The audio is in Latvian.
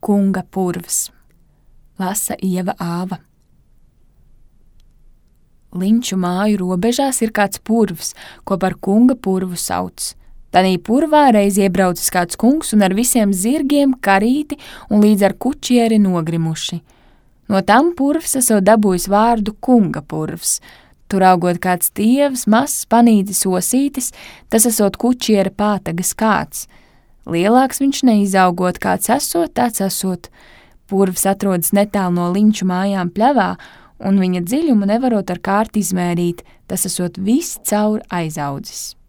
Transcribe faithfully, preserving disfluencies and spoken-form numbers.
Kunga purvs. Lasa Ieva Āva. Linču māju robežās ir kāds purvs, ko par kunga purvu sauc. Tanī purvā reiz iebraucis kāds kungs un ar visiem zirgiem, karīti un līdz ar kučieri nogrimuši. No tam purvs esot dabūjis vārdu kunga purvs. Tur augot kāds tievs, mazs, panītis, osītis, tas esot kučiera pātagas kāds. Lielāks viņš neizaugot, kāds esot, tāds esot. Purvs atrodas netālu no linču mājām pļavā, un viņa dziļumu nevarot ar kārti izmērīt, tas esot viss caur aizaudzis.